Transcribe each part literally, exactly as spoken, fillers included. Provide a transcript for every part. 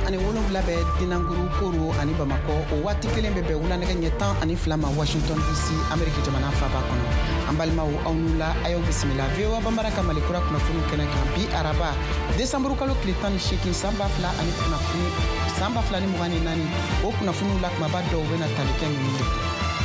ani wolonwula bɛ dinanguru koro ani Bamako o waati kelen bɛ bɛn wula nɛgɛ ɲɛ tan ani fila ma Washington D C Amérique jamana faaba kɔnɔ. An balimaw aw n'u la a y'aw bisimila V O A Bambara ka Malikura kunnafoni kɛnɛ kan bi araba décembre kalo tile tan ni seegin san ba fila ani kunnafoni san ba fila ni mugan ni naani o kunnafoniw la kumaba dɔw bɛna tali kɛ ninnu ye.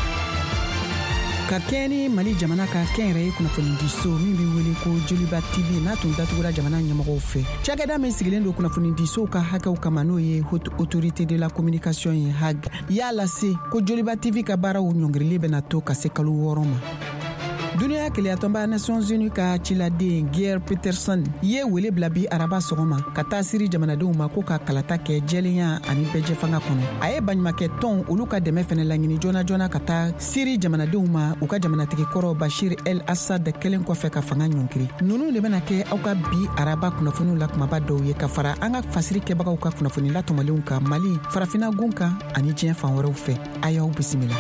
Ka kɛ ni Mali jamana ka kɛnyɛrɛye kunnafoni di so min bɛ wele ko Joliba T V n'a tun datugura jamana ɲɛmɔgɔw fɛ. Cakɛda min sigilen don kunnafoni di sow ka hakɛw kama n'o ye Haute Autorité de la Communication ye H A G y'a lase ko Joliba T V ka baaraw ɲɔngirili bɛna to ka se kalo wɔɔrɔ ma. Duniya keleyatɔnba Nations Unies ka ciladen Geir Peterson ye wele bila bi araba sɔgɔma ka taa siri jamanadenw ma ko ka kalata kɛ jɛlenya ani bɛjɛ fanga kɔnɔ. A ye baɲumankɛ tɔn olu ka dɛmɛ fɛnɛ laɲini joona joona ka taa siri jamanadenw ma u ka jamanatigi kɔrɔ Bashir El Assad kɛlen kɔfɛ ka fanga ɲɔngiri. Nunu de bɛna kɛ aw ka bi araba kunnafoniw la kumaba dɔw ye ka fara an ka fasiri kɛbagaw ka kunnafoni latɔmɔlenw kan Mali, Farafina gun kan ani diɲɛ fan wɛrɛw fɛ. A y'aw bisimila.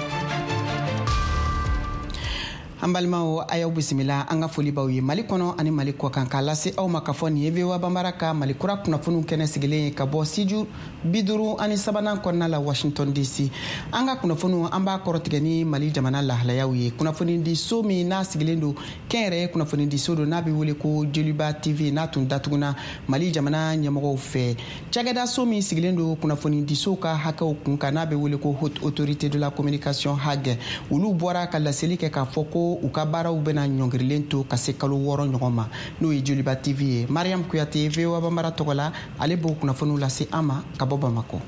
An balimaw a y'aw bisimila an ka foli b'aw ye Mali kɔnɔ ani Mali kɔ kan k'a lase aw ma ka fɔ nin ye V O A Bambara ka Malikura kunnafoniw kɛnɛ sigilen ye ka bɔ siju bi duuru ani sabanan kɔnɔna la Washington D C. An ka kunnafoniw an b'a kɔrɔtigɛ ni Mali jamana lahalayaw ye. Kunnafoni di so min n'a sigilen don kɛnyɛrɛye kunnafoni di so don n'a bɛ wele ko Joliba T V n'a tun datuguna Mali jamana ɲɛmɔgɔw fɛ. Cakɛda so min sigilen don kunnafoni di so ka hakɛw kun kan n'a bɛ wele ko Haute Autorité de la Communication H A G olu bɔra ka laseli kɛ k'a fɔ ko u ka baaraw bɛna ɲɔngirilen to ka se kalo wɔɔrɔ ɲɔgɔn ma n'o ye Joliba T V ye. Mariam Kuyate V O A Bambara tɔgɔ la ale b'o kunnafoniw lase an ma ka bɔ Bamako.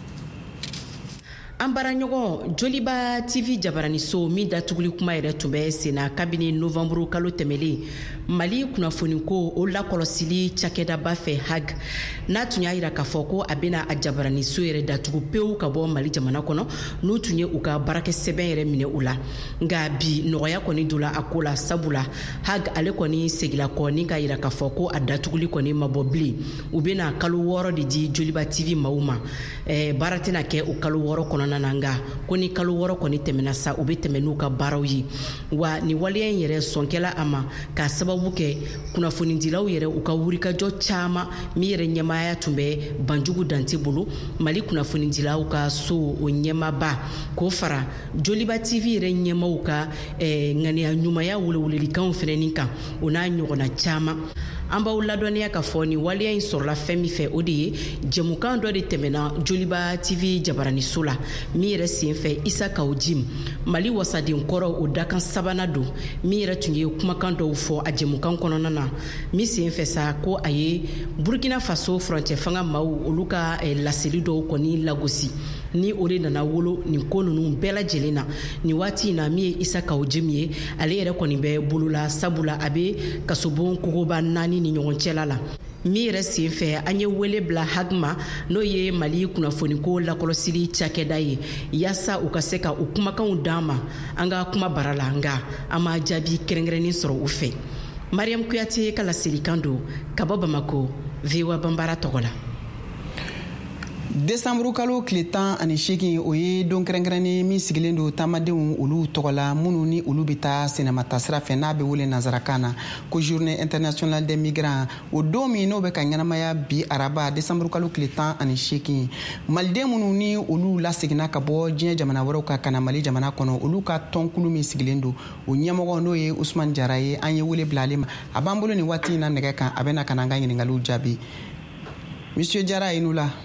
An baraɲɔgɔn Joliba T V jabaraniso min datuguli kuma yɛrɛ tun bɛ senna kabini novembre kalo tɛmɛlen Mali kunnafoni ko o lakɔlɔsili cakɛdaba fɛ H A G n'a tun y'a yira k'a fɔ ko a bɛna a jabaraniso yɛrɛ datugu pewu ka bɔ Mali jamana kɔnɔ n'u tun ye u ka baarakɛ sɛbɛn yɛrɛ minɛ u la. Nka bi nɔgɔya kɔni donna a ko la sabula H A G ale kɔni segila kɔ ni ka yira k'a fɔ ko a datuguli kɔni ma bɔ bilen. U bɛna kalo wɔɔrɔ de di Joliba T V maaw ma. Eh, baara tɛna kɛ o kalo wɔɔrɔ kɔnɔna na nga ko ni kalo wɔɔrɔ kɔni tɛmɛna sa u bɛ tɛmɛ n'u ka baaraw ye. Wa ni waleya in yɛrɛ sɔnkɛla a ma k'a sababu kɛ kunnafonidilaw yɛrɛ u ka wulikajɔ caman min yɛrɛ ɲɛmaaya tun bɛ Banjugu Dante bolo Mali kunnafonidilaw ka so o ɲɛmaba k'o fara Joliba T V yɛrɛ ɲɛmaw ka eh, ŋaniya ɲumanya welewelelikanw fɛnɛ nin kan o n'a ɲɔgɔnna caman. An b'aw ladɔnniya ka fɔ ni waleya in sɔrɔla fɛn min fɛ o de ye jɛmukan dɔ de tɛmɛna Joliba T V jabaraniso la min yɛrɛ sen fɛ Isa Kawujim Mali wasaden kɔrɔ o dakan sabanan don min yɛrɛ tun ye kumakan dɔw fɔ a jɛmukan kɔnɔna na min sen fɛ sa ko a ye Burkina Faso furancɛ fanga maaw olu ka eh, laseli dɔw kɔni lagosi ni o de nana wolo nin ko ninnu bɛɛ lajɛlen na ni waati in na min ye Isa Kawujim ye ale yɛrɛ kɔni bɛ bolola sabula a bɛ kasobon kogoba naani ni ɲɔgɔn cɛla la. Min yɛrɛ sen fɛ an ye wele bila H A G ma n'o ye Mali kunnafoniko lakɔlɔsili cakɛda ye yaasa u ka se ka u kumakanw d'an ma an ka kuma bara la nga an ma jaabi kɛrɛnkɛrɛnnen sɔrɔ u fɛ. Mariam Kuyate ka laselikan don ka bɔ Bamako V O A Bambara tɔgɔ la. Décembre kalo tile tan ani seegin o ye don kɛrɛnkɛrɛnnen min sigilen don taamadenw olu tɔgɔ la minnu ni olu bɛ taa sɛnɛmata sira fɛ n'a bɛ wele nanzarakan na ko journée internationale des migrants o don min n'o bɛ ka ɲɛnamaya bi araba décembre kalo tile tan ani seegin maliden minnu ni olu laseginna ka bɔ diɲɛ jamana wɛrɛw kan ka na Mali jamana kɔnɔ olu ka tɔnkulu min sigilen don o ɲɛmɔgɔ n'o ye Usman Jara ye an ye wele bila ale ma a b'an bolo nin waati in na nɛgɛ kan a bɛ na ka na an ka ɲininkaliw jaabi. Monsieur Jara ye n'u la.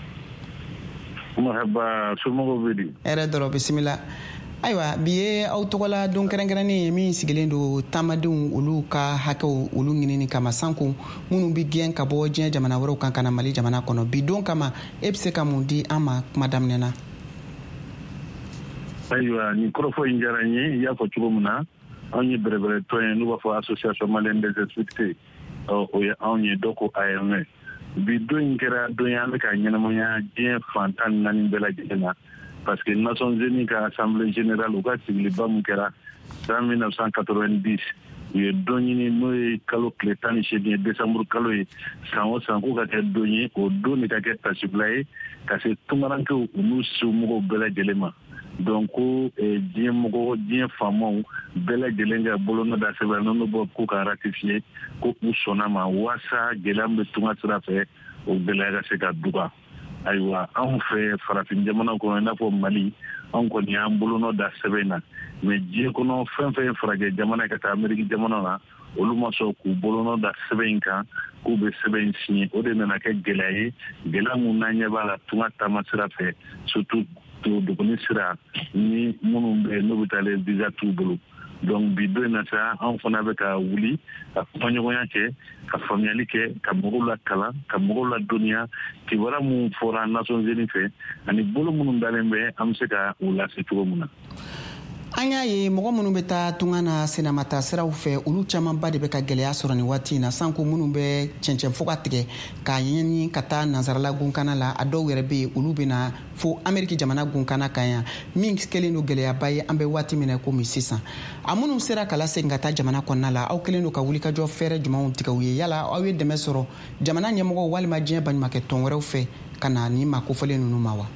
Mahaba somɔgɔw bɛ di. Hɛrɛ dɔrɔn bisimila. Ayiwa bi ye aw tɔgɔla don kɛrɛnkɛrɛnnen ye min sigilen don taamadenw olu ka hakɛw olu ɲinini kama sanko minnu bɛ gɛn ka bɔ diɲɛ jamana wɛrɛw kan ka na Mali jamana kɔnɔ bi don kama e bɛ se ka mun di an ma kuma daminɛ na. Ayiwa nin kɔrɔfɔ in diyara n ye i y'a fɔ cogo min na anw ye bɛrɛbɛrɛtɔn ye n'u b'a fɔ association malienne des experts o ye anw ye dɔ ko A M E. Bi don in kɛra don ye an bɛ ka ɲɛnamaya diɲɛ fantan naani bɛɛ lajɛlen na parce que Nations Unies ka assemblée générale u ka sigiliba min kɛra san mille neuf cent quatre-vingt-dix u ye don ɲini n'o ye kalo tile tan ni seegin ye décembre kalo ye san o san k'u ka kɛ don ye o don de ka kɛ tasibila ye ka se tunkarankew u n'u somɔgɔw bɛɛ lajɛlen ma. Donc ko diɲɛ mɔgɔ diɲɛ faamaw bɛɛ lajɛlen ka bolonɔ da sɛbɛn n'o bɔ k'u ka ratifier ko u sɔnna ma waasa gɛlɛya min bɛ tunga sira fɛ o gɛlɛya ka se ka duga. ayiwa anw fɛ farafin jamana kɔnɔ i n'a fɔ Mali anw kɔni y'an bolonɔ da sɛbɛn na mais diɲɛ kɔnɔ fɛn fɛn farajɛ jamana ka taa Ameriki jamana na olu ma sɔn k'u bolonɔ da sɛbɛn in kan k'u bɛ sɛbɛn in signé o de nana kɛ gɛlɛya ye gɛlɛya mun n'an ɲɛ b'a la tunga taama sira fɛ surtout duguni sira ni minnu bɛ n'u bɛ taa visa t'u bolo donc bi don in na sa anw fana bɛ ka wuli ka kumaɲɔgɔnya kɛ ka faamuyali kɛ ka mɔgɔw la kalan ka mɔgɔw la dɔnniya kibaruya mun fɔra Nations Unies fɛ ani bolo minnu dalen bɛ an bɛ se ka u lase cogo min na. An y'a ye mɔgɔ minnu bɛ taa tunga na senamata siraw fɛ olu camanba de bɛ ka gɛlɛya sɔrɔ nin waati in na sanko minnu bɛ cɛncɛn fo ka tigɛ k'a ɲɛɲini ka taa nansarala gunkana la a dɔw yɛrɛ bɛ yen olu bɛ na fo Ameriki jamana gunkana kan yan min kɛlen don gɛlɛyaba ye an bɛ waati min na komi sisan a minnu sera ka lasegin ka taa jamana kɔnɔna la aw kɛlen don ka wulikajɔ fɛɛrɛ jumɛnw tigɛ u ye yala aw ye dɛmɛ sɔrɔ jamana ɲɛmɔgɔw walima diɲɛ baɲumankɛ tɔn wɛrɛw fɛ ka na nin ma kofɔlen ninnu ma wa?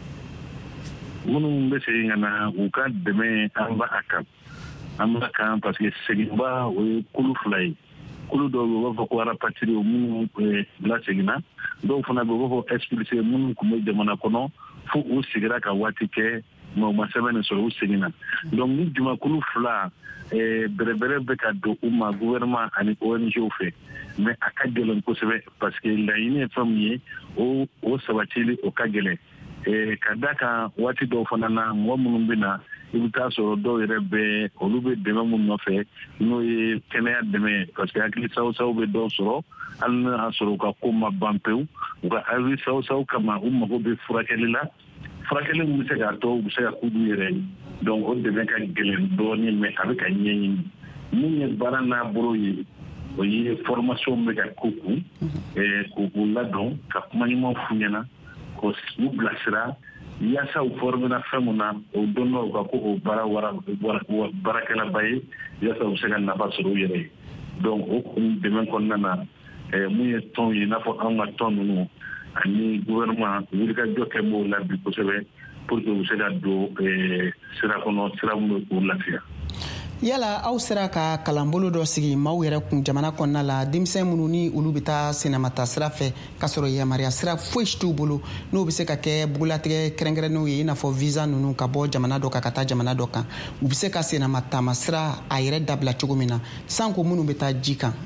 minnu bɛ segin ka na u ka dɛmɛ an b'a a kan an b'a kan parce que seginba o ye kulu fila ye kulu dɔw bɛ u b'a fɔ ko arapatiri minnu laseginna dɔw fana bɛ u b'a fɔ expulsé minnu tun bɛ jamana kɔnɔ fo u sigira ka waati kɛ mais u ma sɛbɛn nin sɔrɔ u seginna donc ni jumakulu fila bɛrɛbɛrɛ bɛ ka don u ma gouvernement ani O N G fɛ mais a ka gɛlɛn kosɛbɛ parce que laɲini ye fɛn min ye o o sabatili o ka gɛlɛn ka da kan waati dɔw fana na mɔgɔ minnu bɛ na i bɛ taa sɔrɔ dɔw yɛrɛ bɛ olu bɛ dɛmɛ minnu nɔfɛ n'o ye kɛnɛya dɛmɛ parce que hakili saw saw bɛ dɔw sɔrɔ hali n'a sɔrɔ u ka ko ma ban pewu u ka hakili saw saw kama u mago bɛ furakɛli la furakɛli min bɛ se k'a tɔ u bɛ se ka k'u yɛrɛ ye donc o dɛmɛ ka gɛlɛn dɔɔnin mais a bɛ ka ɲɛɲini min ye baara n'a bolo ye o ye formation bɛ ka k'u kun k'u ladɔn ka kuma ɲuman f'u ɲɛna ko u bilasira yaasa u formera fɛn mun na o dɔnnaw ka ko o baara baarakɛlaba ye yaasa u bɛ se ka nafa sɔrɔ u yɛrɛ ye donc o kun dɛmɛ kɔnɔna na mun ye tɔn ye i n'a fɔ anw ka tɔn ninnu ani gouvernement wulikajɔ kɛ b'o la bi kosɛbɛ pour que u bɛ se ka don sira kɔnɔ sira min bɛ k'u lafiya. Yala aw sera ka kalanbolo dɔ sigi maaw yɛrɛ kun jamana kɔnɔna la denmisɛn minnu ni olu bɛ taa senamata sira fɛ ka sɔrɔ yamaruya sira foyi t'u bolo n'o bɛ se ka kɛ bugulatigɛ kɛrɛnkɛrɛnnenw ye i n'a fɔ visa ninnu ka bɔ jamana dɔ kan ka taa jamana dɔ kan u bɛ se ka senamataama sira a yɛrɛ dabila cogo min na sanko minnu bɛ taa ji kan.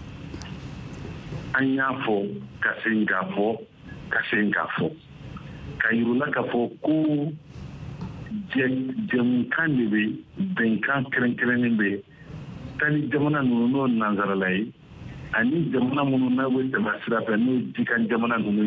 An y'a fɔ ka segin k'a fɔ ka segin k'a fɔ ka yir'u la k'a fɔ ko jɛmukan de bɛ bɛnkan kɛrɛnkɛrɛnnen bɛ tali jamana ninnu n'o nansarala ye ani jamana minnu n'a bɛ tɛmɛ sira fɛ n'o jikan jamana ninnu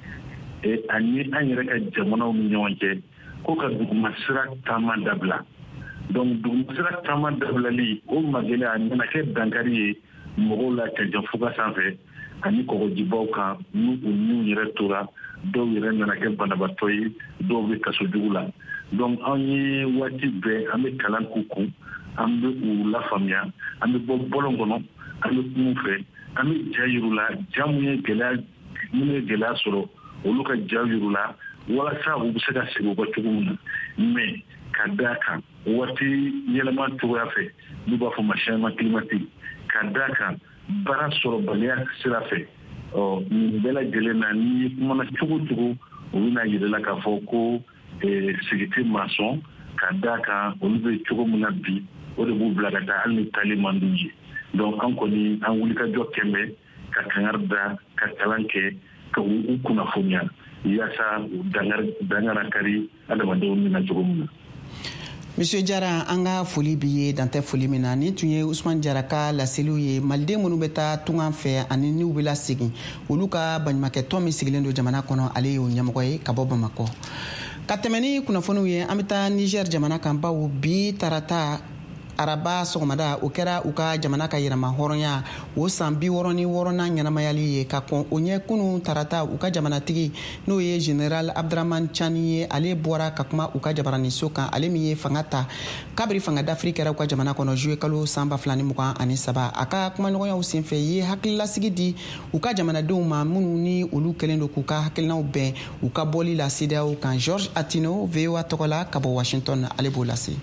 ye ani an yɛrɛ ka jamanaw ni ɲɔgɔn cɛ ko ka duguma sira taama dabila donc duguma sira taama dabilali o magɛlɛya a nana kɛ dankari ye mɔgɔw la cɛncɛn fuga sanfɛ ani kɔgɔjibaw kan n'u u niw yɛrɛ tora dɔw yɛrɛ nana kɛ banabatɔ ye dɔw bɛ kaso jugu la donc an ye waati bɛɛ an bɛ kalan k'u kun an bɛ u lafaamuya an bɛ bɔ bɔlɔn kɔnɔ an bɛ kuma fɛ an bɛ ja yir'u la ja mun ye gɛlɛya minnu ye gɛlɛya sɔrɔ olu ka ja yir'u la walasa u bɛ se ka segin u ka cogo min na mais ka d'a kan waati yɛlɛma cogoya fɛ n'u b'a fɔ ma changement climatique ka d'a kan baara sɔrɔbaliya sira fɛ ɔ nin bɛɛ lajɛlen na ni kumana cogo cogo o bɛna yirala k'a fɔ ko sigi tɛ maa sɔn ka d'a kan olu bɛ cogo min na bi o de b'u bila ka taa hali ni taali man d'u ye donc an kɔni an wulikajɔ kɛmɛ ka kangari da ka kalan kɛ ka u kunnafoniya yaasa dangana kari adamadenw min na cogo min na. Monsieur Jara an ka foli b'i ye dan tɛ foli min na ni tun ye Usman Jara ka laseliw ye maliden minnu bɛ taa tungan fɛ ani n'u bɛ lasegin olu ka baɲumankɛ tɔn min sigilen don jamana kɔnɔ ale y'o ɲɛmɔgɔ ye ka bɔ Bamakɔ. Ka tɛmɛ ni kunnafoniw ye an bɛ taa Niger jamana kan bawo bi tarata araba sɔgɔmada o kɛra u ka jamana ka yɛrɛma hɔrɔnya o san bi wɔɔrɔ ni wɔɔrɔnan ɲɛnamayali ye ka kɔn o ɲɛ kunu tarata u ka jamanatigi n'o ye General Abdraman Chani ye ale bɔra ka kuma u ka jabaraniso kan ale min ye fanga ta kabiri fanga dafiri kɛra u ka jamana kɔnɔ juillet kalo san ba fila ni mugan ani saba a ka kumaɲɔgɔnyaw senfɛ ye hakililasigi di u ka jamanadenw ma minnu ni olu kɛlen don k'u ka hakilinaw bɛn u ka bɔli la C D A O kan. George Atino V O A tɔgɔ la ka bɔ Washington ale b'o lase.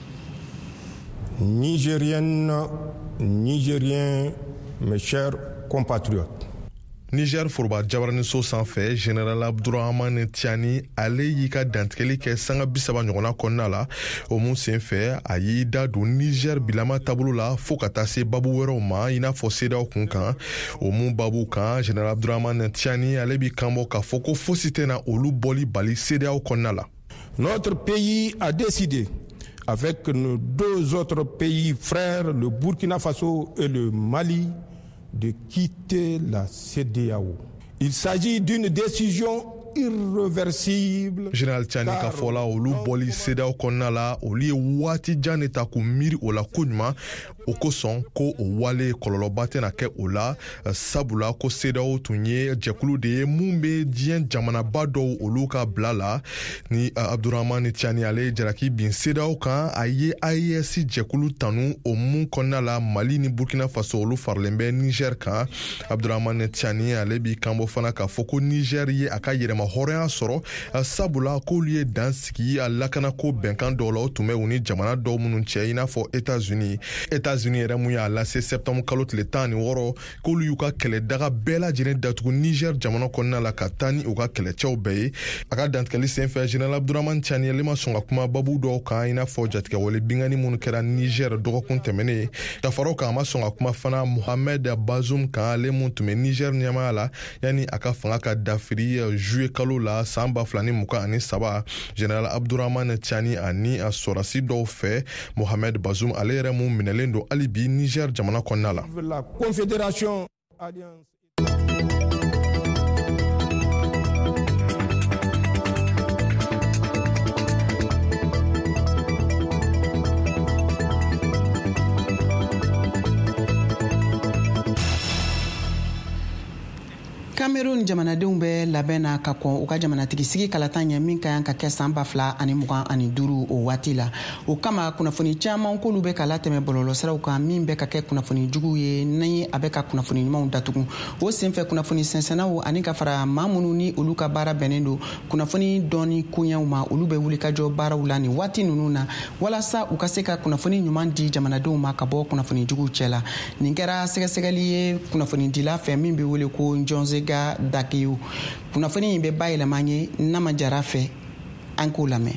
Nigériennes, Nigériens, mes chers compatriotes, Niger foroba jabaraniso sanfɛ General Abdourahmane Tiani ale y'i ka dantigɛli kɛ sanga bisaba ɲɔgɔnna kɔnɔna la. O mun senfɛ a y'i da don Niger bilama taabolo la fo ka taa se babu wɛrɛw ma i n'a fɔ C D A O kun kan. O mun babu kan General Abdourahmane Tiani ale b'i kanbɔ k'a fɔ ko fosi tɛna olu bɔli bali C D A O kɔnɔna la. Notre pays a décidé, avec nos deux autres pays frères, le Burkina Faso et le Mali, de quitter la C D A O. Il s'agit d'une décision irréversible. Général Tiani ka fɔla olu bɔli C D A O kɔnɔna la olu ye waati jan de ta k'u miiri o la koɲuman o kosɔn ko o wale kɔlɔlɔba tɛna kɛ o la sabula ko C D A O tun ye jɛkulu de ye mun bɛ diɲɛ jamanaba dɔw olu ka bila la. Ni Abdourahmane Tiani ale jalaki bin C D A O kan a ye A E S jɛkulu tanu o mun kɔnɔna la Mali ni Burkina Faso olu faralen bɛ Niger kan. Abdourahmane Tiani ale b'i kanbɔ fana k'a fɔ ko Niger ye a ka yɛrɛma hɔrɔnya sɔrɔ sabula k'olu ye dan sigi a lakanako bɛnkan dɔw la o tun bɛ u ni jamana dɔw minnu cɛ i n'a fɔ États-Unis. États-Unis yɛrɛ mun y'a lase septembre kalo tile tan ni wɔɔrɔ k'olu y'u ka kɛlɛdaga bɛɛ lajɛlen datugu Niger jamana kɔnɔna la ka taa ni u ka kɛlɛcɛw bɛɛ ye. A ka dantigɛli senfɛ Général Abdourahmane Tiani ale ma sɔn ka kuma babu dɔw kan i n'a fɔ jatigɛwale bingani minnu kɛra Niger dɔgɔkun tɛmɛnen. Ka fara o kan a ma sɔn ka kuma fana Mohamed Bazoum kan ale mun tun bɛ Niger ɲɛmaya la yanni a ka fanga ka dafiri juillet kalo la san ba fila ni mugan ani saba. Général Abdourahmane Tiani ani a sɔrɔdasi dɔw fɛ Mohamed Bazoum ale yɛrɛ mun minɛlen don hali bi Niger jamana kɔnɔna la. La Confédération Alliance Cameroun jamanadenw bɛ labɛn na ka kɔn u ka jamanatigi sigi kalata ɲɛ min ka kan ka kɛ san ba fila ani mugan ani duuru o waati la. O kama kunnafoni caman k'olu bɛ ka latɛmɛ bɔlɔlɔsiraw kan min bɛ ka kɛ kunnafoni jugu ye ni a bɛ ka kunnafoni ɲumanw datugu. O senfɛ kunnafoni sɛnsɛnnaw ani ka fara maa minnu ni olu ka baara bɛnnen don kunnafoni dɔɔni koɲɛw ma olu bɛ wulikajɔ baaraw la nin waati ninnu na walasa u ka se ka kunnafoni ɲuman di jamanadenw ma ka bɔ kunnafoni juguw cɛ la. Nin kɛra sɛgɛsɛgɛli ye kunnafoni dila fɛ min bɛ wele ko Njonze Dakiyu. Kunnafoni in bɛ bayɛlɛma ye Nama Jara fɛ an k'o lamɛn.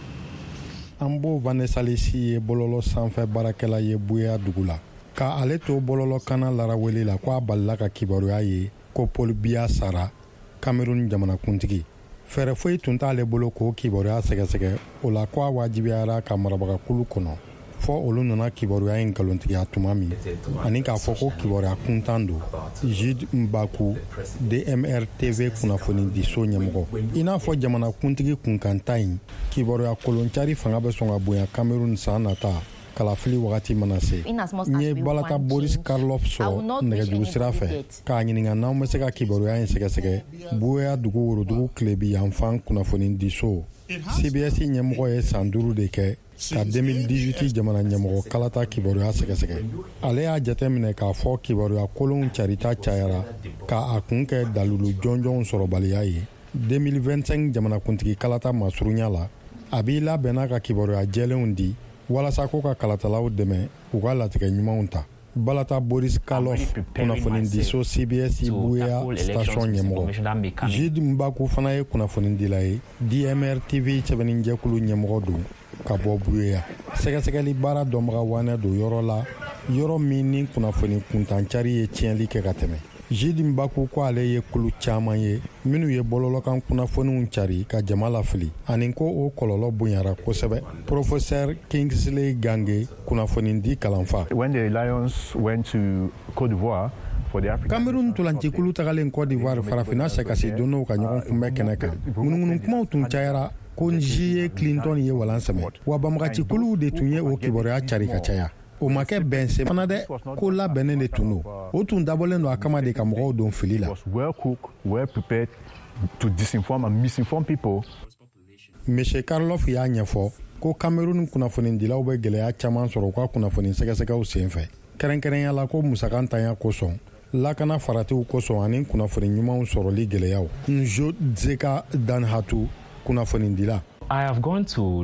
An b'o Vanessa Lesi ye bɔlɔlɔ sanfɛ baarakɛla ye Buya dugu la ka ale to bɔlɔlɔ kana laraweli la ko a balila ka kibaruya ye ko Paul Biya sara Cameroun jamanakuntigi. Fɛɛrɛ foyi tun t'ale bolo k'o kibaruya sɛgɛsɛgɛ o la ko a wajibiyara ka marabagakulu kɔnɔ fɔ olu nana kibaruya in nkalontigiya tuma min ani k'a fɔ ko kibaruya kuntan don. Jude Mbaku D M R T V kunnafoni di so ɲɛmɔgɔ i n'a fɔ jamanakuntigi kunkanta in kibaruya koloncari fanga bɛ sɔn ka bonya Cameroun san nata kalafili wagati mana se. N ye balata Boris Karloff sɔrɔ nɛgɛjuru sira fɛ k'a ɲininka n'anw bɛ se ka kibaruya in sɛgɛsɛgɛ. Buya dugu worodugu tilebi yanfan kunnafoni di so C B S ɲɛmɔgɔ ye san duuru de kɛ ka deux mille dix-huit jamana ɲɛmɔgɔ kalata kibaruya sɛgɛsɛgɛ. Ale y'a jateminɛ k'a fɔ kibaruya kolonw carita cayara ka a kun kɛ dalulu jɔnjɔnw sɔrɔbaliya ye. deux mille vingt-cinq jamanakuntigi kalata masurunya la a b'i labɛnna ka kibaruya jɛlenw di walasa ko ka kalatalaw dɛmɛ u ka latigɛ ɲumanw ta. Balata Boris Karloff kunnafoni di so C B S Buya station ɲɛmɔgɔ. Jude Mbaku fana ye kunnafoni dila ye D M R T V sɛbɛnni jɛkulu ɲɛmɔgɔ don ka bɔ Buya. Sɛgɛsɛgɛli baara dɔnbaga wanɛ don yɔrɔ la yɔrɔ min ni kunnafoni kuntancari ye tiɲɛli kɛ ka tɛmɛ. Jude Mbaku ko ale ye kulu caman ye minnu ye bɔlɔlɔkan kunnafoniw cari ka jama lafili ani ko o kɔlɔlɔ bonyara kosɛbɛ. Professeur Kingsley Gange kunnafoni di kalanfa. When the Lions went to Côte d'Ivoire for the African Cameroun tolancikulu tagalen Côte d'Ivoire farafina sɛkasi donnaw ka ɲɔgɔn kunbɛn kɛnɛ kan. Ŋunuŋunu kumaw tun cayara ko Nji ye Clinton ye walan sɛmɛ wa banbagacikuluw de tun ye o kibaruya cari ka caya. O ma kɛ bɛnsen fana dɛ ko labɛnnen de tun don o tun dabɔlen don a kama de ka mɔgɔw don fili la. well cooked, well prepared to disinform and misinform people. Monsieur Karloff y'a ɲɛfɔ ko Cameroun kunnafonidilaw bɛ gɛlɛya caman sɔrɔ u ka kunnafoni sɛgɛsɛgɛw senfɛ kɛrɛnkɛrɛnya la ko musaka ntanya kosɔn lakana faratiw kosɔn ani kunnafoni ɲumanw sɔrɔli gɛlɛyaw. Njo Dzeka Danhatu kunnafonidila. I have gone to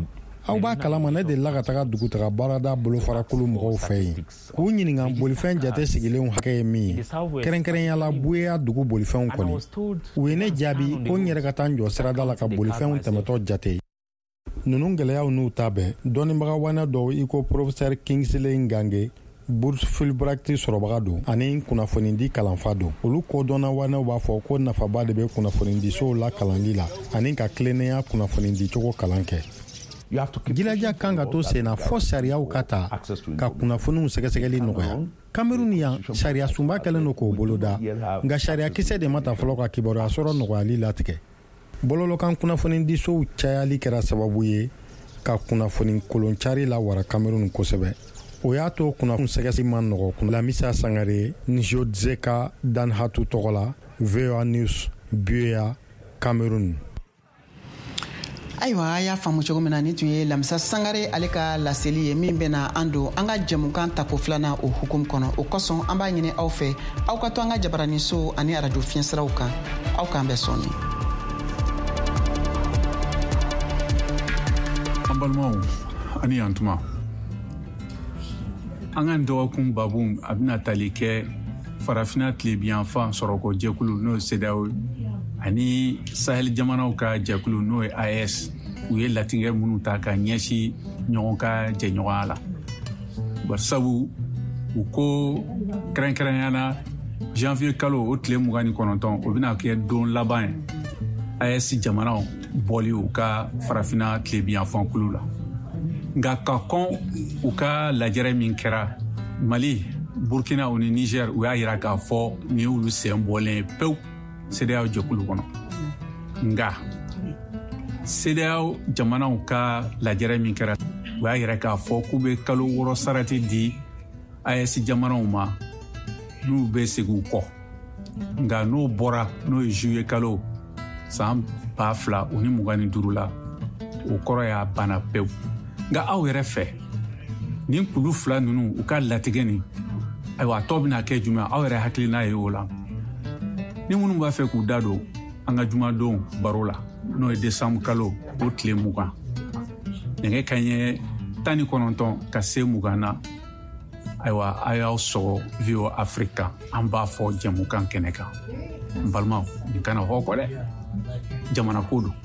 aw b'a kalama ne delila ka taga dugutaga baarada bolofarakulu mɔgɔw fɛ yen k'u ɲininga bolifɛn jate sigilenw hakɛ ye min ye kɛrɛnkɛrɛnyala buyeya dugu bolifɛnw kɔni u ye ne jaabi ko n yɛrɛ ka taa n jɔ sirada la ka bolifɛnw tɛmɛtɔ jate nunu gwɛlɛyaw n'u ta bɛɛ dɔnnibaga wana dɔw i ko professeur Kingsley Ngange bourse Fulbright sɔrɔbaga don ani kunnafonidi kalanfa don olu kodɔnna wanaw b'a fɔ ko nafaba de bɛ kunnafonidisow la kalanli la ani ka tilennenya kunnafonidicogo kalan kɛ jilaja kan ka to senna fɔ sariyaw ka ta ka kunnafoniw sɛgɛsɛgɛli nɔgɔya Cameroun yan sariya sunba kɛlen don k'o boloda nka sariya kisɛ de ma ta fɔlɔ ka kibaruya sɔrɔ nɔgɔyali latigɛ bololokan kunnafonidisow cayali kɛra sababu ye ka kunnafoni kolon cari la wara Cameroun kosɛbɛ o y'a to kunnafoni sɛgɛsɛgɛli ma nɔgɔ Lamisa Sangare Njodzeka Danhatu tɔgɔ la V O A News Buea Cameroun. Ayiwa a y'a faamu cogo min na ni tun ye Lamisa Sangare ale ka laseli ye min bɛna an don an ka jɛmukan tako filanan o hukumu kɔnɔ o kosɔn an b'a ɲini aw fɛ aw ka to an ka jabaraniso ani arajo fiɲɛsiraw kan aw k'an bɛɛ sɔnni. An balimaw ani yantuma an ka dɔgɔkun babu a bɛna tali kɛ farafina tilebiyanfan sɔrɔko jɛkulu n'o ye C E D E A O ani Sahel jamanaw ka jɛkulu n'o ye A E S u ye latigɛ minnu ta ka ɲɛsin ɲɔgɔn ka jɛɲɔgɔnya la barisabu u ko kɛrɛnkɛrɛnyana janvier kalo o tile mugan ni kɔnɔntɔn o bɛna kɛ don laban ye A E S jamanaw bɔli u ka farafina tilebiyanfan kulu la nka ka kɔn u ka lajɛrɛ min kɛra Mali Burkina o ni Niger u y'a yira k'a fɔ ni olu sen bɔlen pewu C E D E A O jɛkulu kɔnɔ nka C E D E A O jamanaw ka lajɛrɛ min kɛra u y'a yira k'a fɔ k'u bɛ kalo wɔɔrɔ sarati di A E S jamanaw ma n'u bɛ segin u kɔ nka n'o bɔra n'o ye juillet kalo san ba fila o ni mugan ni duuru la o kɔrɔ y'a banna pewu nka aw yɛrɛ fɛ nin kulu fila ninnu u ka latigɛ nin ayiwa a tɔ bɛna kɛ jumɛn aw yɛrɛ hakilina ye o la ni minnu b'a fɛ k'u da don an ka jumadon baro la n'o ye décembre kalo o tile mugan nɛgɛ kanɲɛ tan ni kɔnɔntɔn ka se mugan na ayiwa a y'aw sɔgɔ V O Afrique an b'a fɔ jɛmukan kɛnɛ kan n balimaw nin kana hɔ kɔ dɛ jamana ko don.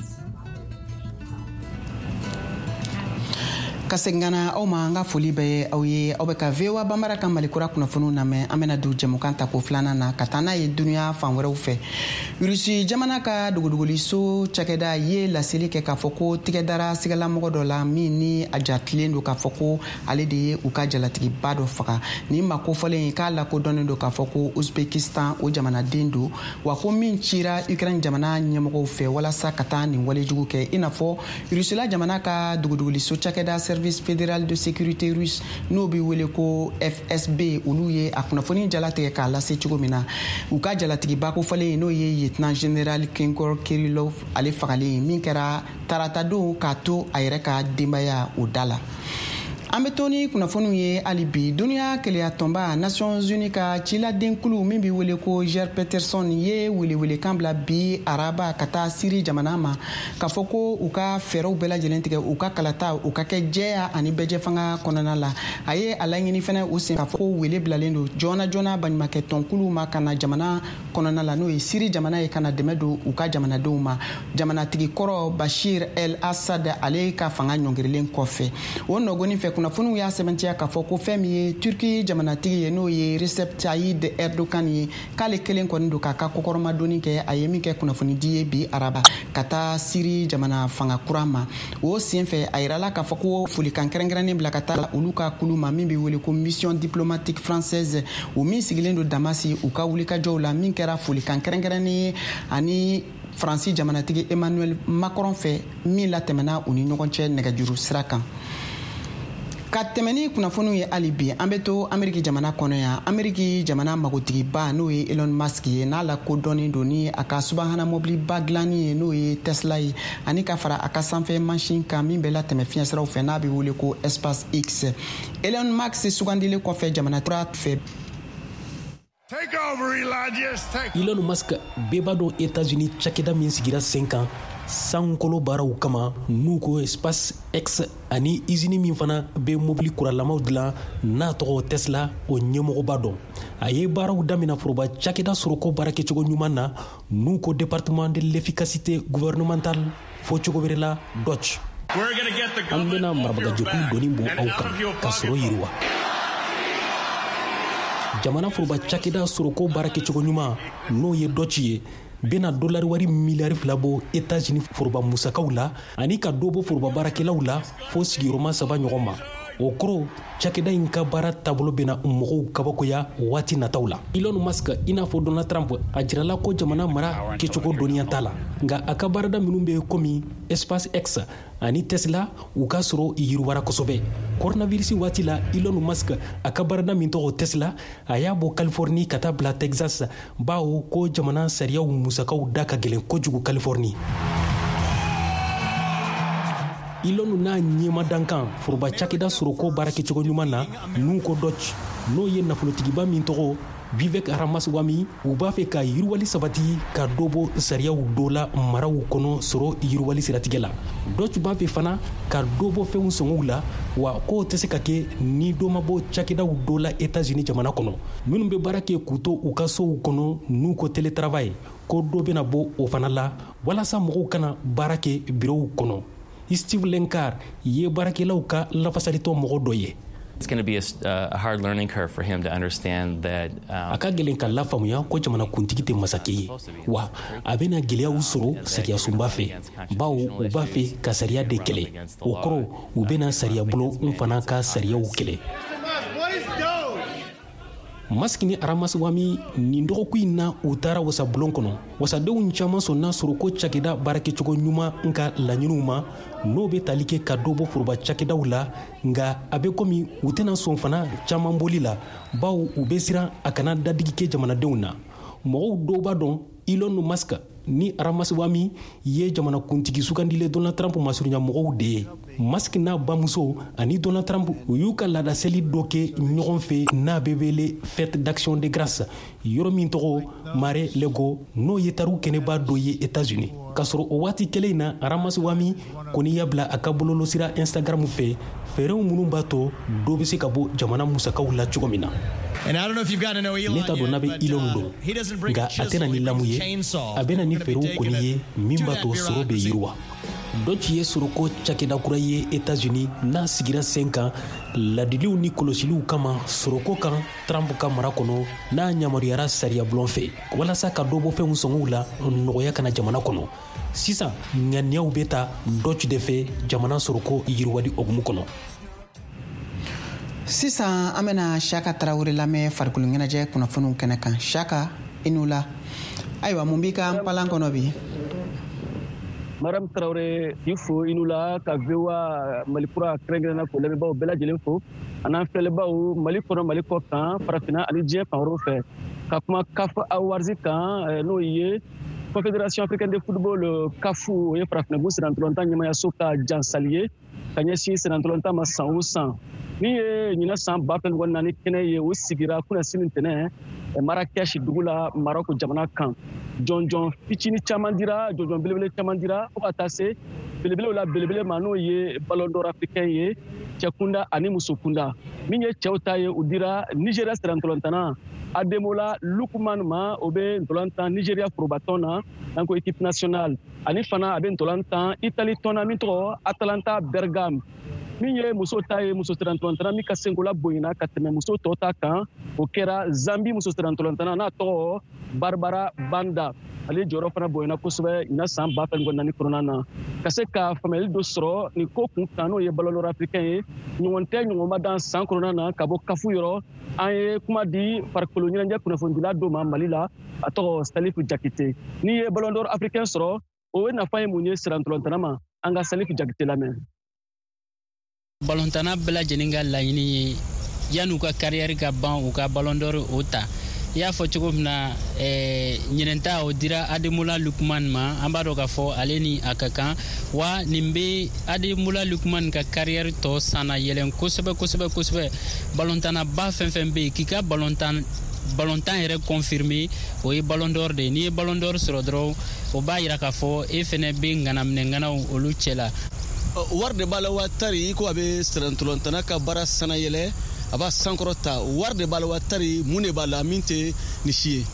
ka segin ka na aw ma an ka foli bɛ ye aw ye aw bɛ ka V O A Banbara ka malikura kunnafoniw lamɛn an bɛna don jɛmukan tako filanan na ka taa n'a ye duniya fan wɛrɛw fɛ Rusi jamana ka dugudugoliso cakɛda ye laseli kɛ k'a fɔ ko tigɛdara sigalamɔgɔ dɔ la min ni a jatilen don k'a fɔ ko ale de ye u ka jalatigiba dɔ faga nin ma kofɔlen k'a lakodɔnnen don k'a fɔ ko Uzbekistan o jamanaden don wa ko min cira Ukraine jamana ɲɛmɔgɔw fɛ walasa ka taa nin walejugu kɛ i n'a fɔ Rusila jamana ka dugudugoliso cakɛda Service fédéral de sécurité russe n'o bɛ wele ko F S B olu ye a kunnafoni jalatigɛ k'a lase cogo min na u ka jalatigiba kofɔlen n'o ye lieutenant général Kinkor Kirillov ale fagalen min kɛra tarata don k'a to a yɛrɛ ka denbaya o da la. An bɛ to ni kunnafoniw ye hali bi duniya keleya tɔnba Nations Unies ka ciladenkulu min bɛ wele ko Ger Peterson ye welewelekan bila bi araba ka taa Siri jamana ma k'a fɔ ko u ka fɛɛrɛw bɛɛ lajɛlen tigɛ u ka kalata u ka kɛ jɛya ani bɛjɛ fanga kɔnɔna la a ye a laɲini fana u sen k'a fɔ ko wele bilalen don joona joona baɲumankɛ tɔnkulu ma ka na jamana kɔnɔna la n'o ye Siri jamana ye ka na dɛmɛ don u ka jamanadenw ma jamanatigi kɔrɔ Bashir El Assad ale ka fanga ɲɔngirilen kɔfɛ o nɔgɔnin fɛ kunnafoniw y'a sɛbɛntiya k'a fɔ ko fɛn min ye Turki jamanatigi ye n'o ye Recep Tayyip Erdogan ye k'ale kelen kɔni don k'a ka kokɔrɔmadonni kɛ a ye min kɛ kunnafonidi ye bi araba ka taa Siri jamana fanga kura ma o sen fɛ a yirala k'a fɔ ko folikan kɛrɛnkɛrɛnnen bila ka taa olu ka kulu ma min bɛ wele ko mission diplomatique française o min sigilen don Damasi u ka wulikajɔw la min kɛra folikan kɛrɛnkɛrɛnnen ye ani Faransi jamanatigi Emmanuel Macron fɛ min latɛmɛna u ni ɲɔgɔn cɛ nɛgɛjuru sira kan. Ka tɛmɛ ni kunnafoniw ye hali bi an bɛ to Ameriki jamana kɔnɔ yan Ameriki jamana magotigiba n'o ye Elon Musk ye n'a la kodɔnnen don ni a ka subahana mɔbiliba dilanni ye n'o ye Tesla ye ani ka fara a ka sanfɛ mansin kan min bɛ latɛmɛ fiɲɛsiraw fɛ n'a bɛ wele ko SpaceX. Elon Musk sugandilen kɔfɛ jamana tura fɛ Elon Musk bɛɛ b'a dɔn États-Unis cakɛda min sigira sen kan sankolo baaraw kama n'u ko SpaceX ani usine min fana bɛ mobili kuralamaw dilan n'a tɔgɔ Tesla o ɲɛmɔgɔba dɔn. A ye baaraw damina foroba cakɛda soroko baara kɛcogo ɲuman na n'u ko département de l'efficacité gouvernementale fo cogo wɛrɛ la Dutch. An bɛna marabagajɛkulu dɔnni bɔ aw kan ka sɔrɔ yiriwa. Jamana foroba cakɛda soroko baara kɛcogo ɲuman n'o ye Dutch ye bena dolari wari miliyari fila bɔ États-Unis foroba musakaw la ani ka dɔ bɔ foroba baarakɛlaw la fo sigiyɔrɔma saba ɲɔgɔn ma. O kɔrɔ cakɛda in ka baara taabolo bena mɔgɔw kabakoya waati nataw la. Elon Musk i n'a fɔ Donald Trump a jirala ko jamana mara kɛcogo dɔnniya t'a la nka a ka baarada minnu bɛ komi SpaceX ani Tesla u ka sɔrɔ yiriwara kosɛbɛ. Coronavirus waati la Elon Musk a ka baarada min tɔgɔ Tesla a y'a bɔ Californie ka taa bila Texas bawo ko jamana sariyaw musakaw da ka gɛlɛn kojugu Californie. Elon n'a ɲɛmadankan foroba cakɛda soroko baara kɛcogo ɲuman na n'u ko Dutch n'o ye nafolotigiba min tɔgɔ Vivek Ramaswamy u b'a fɛ ka yiriwali sabati ka dɔ bɔ sariyaw dɔ la maraw kɔnɔ sɔrɔ yiriwali siratigɛ la. Dutch b'a fɛ fana ka dɔ bɔ fɛnw sɔngɔw la wa k'o tɛ se ka kɛ ni dɔ ma bɔ cakɛdaw dɔ la États-Unis jamana kɔnɔ minnu bɛ baara kɛ k'u to u ka sow kɔnɔ n'u ko télétravail ko dɔ bɛna bɔ o fana la walasa mɔgɔw kana baara kɛ bureau kɔnɔ. Steve Lenkar ye barakɛlaw ka lafasalitɔ mɔgɔ dɔ ye. It's going to be a, uh, a hard learning curve for him to understand that. Um, a ka gɛlɛn ka lafaamuya ko jamana kuntigi tɛ masakɛ ye wa a bɛna gɛlɛyaw sɔrɔ sariyasunba fɛ bawo u b'a fɛ ka sariya de kɛlɛ o kɔrɔ u bɛna sariyabolo n fana ka sariyaw kɛlɛ. Musk ni Ramaswamy nin dɔgɔkun in na u taara wasabulon kɔnɔ wasadenw caman sɔnna soroko cakɛda baarakɛcogo ɲuman nka laɲiniw ma n'o bɛ tali kɛ ka dɔ bɔ foroba cakɛdaw la nka a bɛ komi u tɛna sɔn fana caman boli la bawo u bɛ siran a kana dadigi kɛ jamanadenw na. Mɔgɔw dɔw b'a dɔn Elon Musk ni Ramaswamy ye jamana kuntigi sugandile Donald Trump masurunya mɔgɔw de ye. Musk n'a bamuso ani Donald Trump u y'u ka laadaseli dɔ kɛ ɲɔgɔn fɛ n'a bɛ wele fête d'action de grâce yɔrɔ min tɔgɔ Mare Lego n'o ye tariw kɛnɛba dɔ ye États-Unis. K'a sɔrɔ o waati kelen in na Ramaswamy kɔni y'a bila a ka bɔlɔlɔsira Instagram fɛ fɛɛrɛw minnu b'a to dɔ bɛ se ka bɔ jamana musakaw la cogo min na. Ne t'a dɔn n'a bɛ Elon dɔn nka a tɛna ni lamu ye a bɛna ni fɛɛrɛw kɔni ye min b'a to sɔrɔ bɛ yiriwa. Dutch ye soroko cakɛda kura ye États-Unis n'a sigira sen kan ladiliw ni kɔlɔsiliw kama soroko kan Trump ka mara kɔnɔ n'a yamaruyara sariyabulon fɛ walasa ka dɔ bɔ fɛnw sɔngɔw la nɔgɔya kana jamana kɔnɔ. Sisan ŋaniyaw bɛ ta Dutch de fɛ jamana soroko yiriwali hokumu kɔnɔ. Sisan an bɛna Saka Tarawele lamɛn farikolo ɲɛnajɛ kunnafoniw kɛnɛ kan. Saka i n'u la. Ayiwa mun b'i ka palan kɔnɔ bi? Madame Traoré k'i fo i n'u la ka V O A Malikura kɛrɛnkɛrɛnna k'o lamɛnbaaw bɛɛ lajɛlen fo a n'an filɛlibaaw Mali kɔnɔ Mali kɔ kan farafinna ani diɲɛ fan wɛrɛw fɛ ka kuma C A F Awards kan n'o ye Confédération africaine de football C A F o ye farafinnabu senatɔlɔntan ɲɛmayaso ka jansali ye ka ɲɛsin senatɔlɔntan ma san o san min ye ɲina san ba fila ni naani kɛnɛ ye o sigira kunasini ntɛnɛn Marrakech dugu la Maroc jamana kan jɔnjɔn fitini caman dira jɔnjɔn belebele caman dira fo ka taa se belebelew la belebele ma n'o ye Ballon d'Or africain ye cɛ kunda ani muso kunda min ye cɛw ta ye u dira Nigeria senatɔlɔntana Ademola Lookman ma o bɛ ntɔlɔntan Nigeria forobatɔn na n'an ko équipe nationale ani fana a bɛ ntɔlɔntan Italie tɔn na min tɔgɔ Atalanta Bergame min ye muso ta ye muso senatɔlɔntana min ka senkola bonyana ka tɛmɛ muso tɔ ta kan o kɛra Zambi muso senatɔlɔntana n'a tɔgɔ Barbara Banda ale jɔyɔrɔ fana bonyana kosɛbɛ ɲina san ba fila ni naani kɔnɔna na ka se ka faamuyali dɔ sɔrɔ nin ko kun kan n'o ye Ballon d'Or africain ye ɲɔgɔn tɛ ɲɔgɔn ma dan san kɔnɔna na ka bɔ kafu yɔrɔ an ye kuma di farikolo ɲɛnajɛ kunnafonidila dɔ ma Mali la a tɔgɔ Salifu Jakite n'i ye Ballon d'Or africain sɔrɔ o ye nafa ye mun ye senatɔlɔntana ma an ka Salifu Jakite lamɛn. Balontana bɛɛ lajɛlen ka laɲini ye yan'u ka carrière ka ban u ka Ballon d'Or o ta i y'a fɔ cogo min na ɲinɛnta o dira Ademola Lookman ma an b'a dɔn k'a fɔ ale ni a ka kan wa nin bɛ Ademola Lookman ka carrière tɔ sanna yɛlɛn kosɛbɛ kosɛbɛ kosɛbɛ balontanna ba fɛn fɛn bɛ yen k'i ka balontan ballon tan yɛrɛ confirmé o ye ballon d'or de n'i ye ballon d'or sɔrɔ dɔrɔn o b'a yira k'a fɔ e fɛnɛ bɛ ŋanaminɛŋanaw olu cɛ la. wari de b'a la watari i ko a bɛ sɛrɛntolɔntana ka baara sanayɛlɛ a b'a sankɔrɔta wari de b'a la watari mun de b'a la min tɛ ni si ye.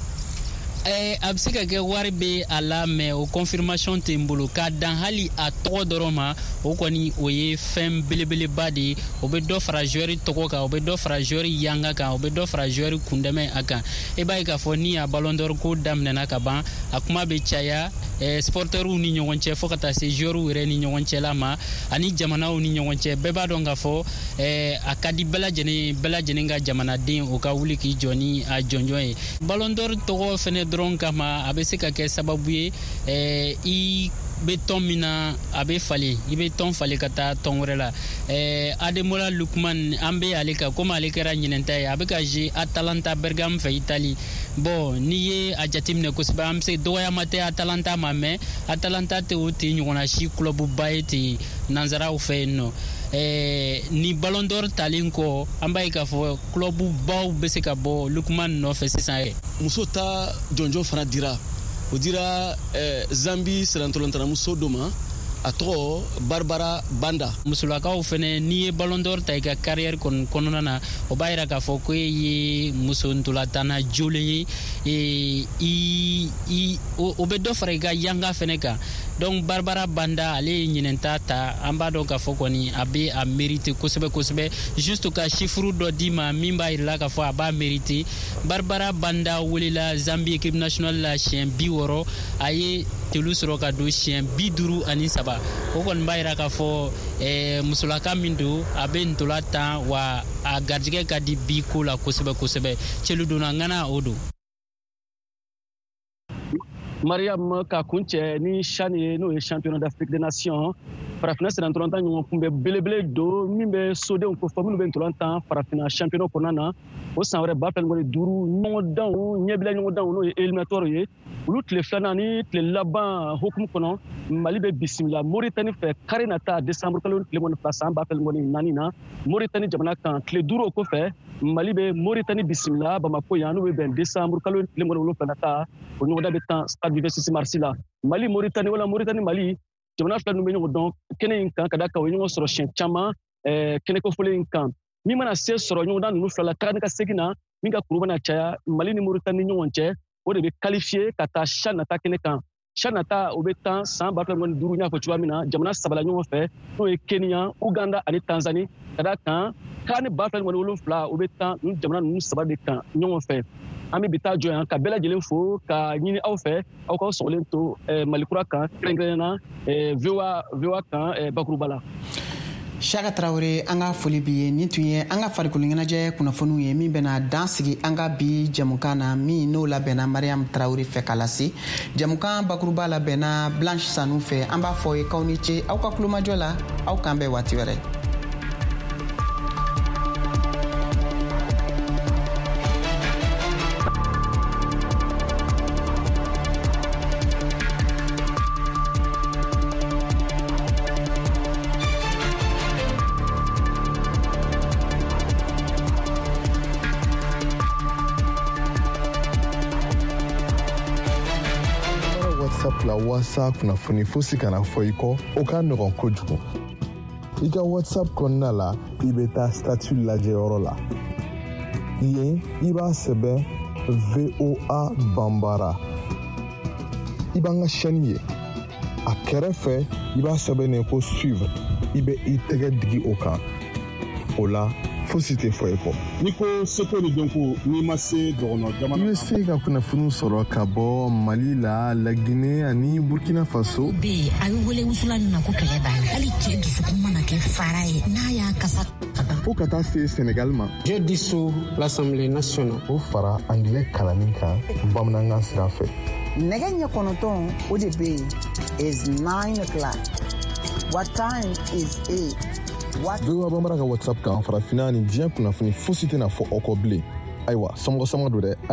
Eh, a bɛ se ka kɛ wari bɛ a la mais o confirmation tɛ n bolo k'a dan hali a tɔgɔ dɔrɔn ma o kɔni o ye fɛn belebeleba de ye o bɛ dɔ fara joueur tɔgɔ kan o bɛ dɔ fara joueur yanga kan o bɛ dɔ fara joueur kundɛmɛ a kan e b'a ye k'a fɔ ni a ballon d'or ko daminɛna ka ban a kuma bɛ caya eh, sporteurs ni ɲɔgɔn cɛ fo ka taa se joueurs yɛrɛ ni ɲɔgɔn cɛ la ma ani jamanaw ni ɲɔgɔn cɛ bɛɛ b'a dɔn k'a fɔ eh, a ka di bɛɛ lajɛlen bɛɛ lajɛlen ka jamanaden o ka wuli k'i jɔ ni a jɔnjɔn ye ballon d'or tɔgɔ fɛnɛ dɔrɔn kama a bɛ se ka kɛ sababu ye eh, i bɛ tɔn min na a bɛ falen i bɛ tɔn falen ka taa tɔn wɛrɛ la eh, Ademola Lookman an bɛ ale kan komi ale kɛra ɲinɛnta ye a bɛ ka jouer Atalanta Bergame fɛ Italie bon n'i ye a jateminɛ kosɛbɛ an bɛ se dɔgɔyama tɛ Atalanta ma mais Atalanta tɛ o tɛ ɲɔgɔnna si clubba ye ten nanzaraw fɛ yen nɔ eh, ni ballon d'or talen kɔ an b'a ye k'a fɔ clubbaw bɛ se ka bɔ Lookman nɔfɛ sisan ye muso ta jɔnjɔn fana dira o dira eh, Zambi sɛrɛntolɔntana muso dɔ ma a tɔgɔ Barbara Banda musolakaw fɛnɛ n'i ye ballon d'or ta i ka carrière kɔnɔna na o b'a yira k'a fɔ ko e ye muso ntolantanna jolen ye i i o bɛ dɔ fara i ka yanga fɛnɛ kan donc Barbara Banda ale ye ɲinɛnta ta an b'a dɔn k'a fɔ kɔni a bɛ a mérite kosɛbɛ kosɛbɛ juste ka chiffre dɔ d'i ma min b'a yira k'a fɔ a b'a mérite Barbara Banda welela Zambie équipe nationale la siɲɛ bi wɔɔrɔ a ye telu sɔrɔ ka don siɲɛ bi duuru ani saba o kɔni b'a yira k'a fɔ eh, musolaka min don a bɛ ntola tan wa a garijɛgɛ ka di bi ko la kosɛbɛ kosɛbɛ cɛlu donna ŋana o don. Mariam ka kuncɛ ni CHAN ye n'o ye championnat d'Afrique des nations farafinna sɛrɛntolɔntan ɲɔgɔn kunbɛ belebele don min bɛ sodenw kofɔ minnu bɛ ntolantan farafinna championnat kɔnɔna na o san wɛrɛ ba fila ni duuru ɲɔgɔndanw ɲɛbila ɲɔgɔndanw n'o ye éliminatoire ye olu tile filanan ni tile laban hukumu kɔnɔ Mali bɛ bisimila Mauritanie fɛ kari nata décembre kalo tile kɔni fila san ba fila ni naani na Mauritanie jamana kan tile duuru o kɔfɛ Mali bɛ Mauritanie bisimila Bamako yan n'o bɛ bɛn décembre kalo tile kɔni wolonwula nata o ɲɔgɔndan bɛ tan stade vingt-six mars la Mali Mauritanie wala Mauritanie Mali jamana fila ninnu bɛ ɲɔgɔn dɔn kɛnɛ in kan ka da kan o ye ɲɔgɔn sɔrɔ siɲɛ caman kɛnɛ kofɔlen in kan min mana se sɔrɔ ɲɔgɔndan ninnu fila la taga ni ka segin na min ka kuru bɛna caya Mali ni Mauritanie ni ɲɔgɔn cɛ o de bɛ qualifier ka taa CHAN nata kɛnɛ kan CHAN nata o bɛ tan san ba fila ni duuru n y'a fɔ cogoya min na jamana saba la ɲɔgɔn fɛ n'o ye Kenya Uganda ani Tanzanie ka da kan kan ni ba fila ni wolonwula o bɛ tan ninnu jamana ninnu saba de kan ɲɔgɔn fɛ an bɛ bi taa jɔ yan ka bɛɛ lajɛlen fo ka ɲini aw fɛ aw k'aw sɔgɔlen to Malikura kan kɛrɛnkɛrɛnnena V O A kan bakuruba la. Saka Traore an ka foli bi ye nin tun ye an ka farikolo ɲɛnajɛ kunnafoniw ye min bɛna dan sigi an ka bi jɛmukan na min n'o labɛnna Mariam Traore fɛ k'a lase jɛmukan bakuruba labɛnna Blanche Sanu fɛ an b'a fɔ ye k'aw ni ce aw ka kulomajɔ la aw k'an bɛn waati wɛrɛ. La WhatsApp kunnafoni fosi kana fɔ i kɔ o ka nɔgɔn kojugu i ka WhatsApp kɔnɔna la i bɛ taa statut lajɛyɔrɔ la yen i b'a sɛbɛn V O A Bambara i b'an ka chaîne ye a kɛrɛfɛ i b'a sɛbɛnnen ko suivre i bɛ i tɛgɛ digi o kan o la fosi tɛ fɔ i kɔ. N'i ko seko ni dɔnko n'i ma se dɔgɔnɔ jamana. I bɛ se ka kunnafoni sɔrɔ ka bɔ Mali la, Laginɛ ani Burkina Faso. Bi a bɛ wele wusula nin na ko kɛlɛ banna hali cɛ dusukun mana kɛ fara ye n'a y'a kasa ka ban. Fo ka taa se Sénégal ma. Je dissous l'Assemblée nationale. O fara angilɛ kalanni kan bamanankan sira fɛ. Nɛgɛ ɲɛ kɔnɔntɔn o de bɛ yen is nine o'clock. What time is eight? V O A Bambara ka WhatsApp kan farafinna ni diɲɛ kunnafoni fosi tɛna fɔ aw kɔ bilen. Ayiwa, somɔgɔ sama don dɛ.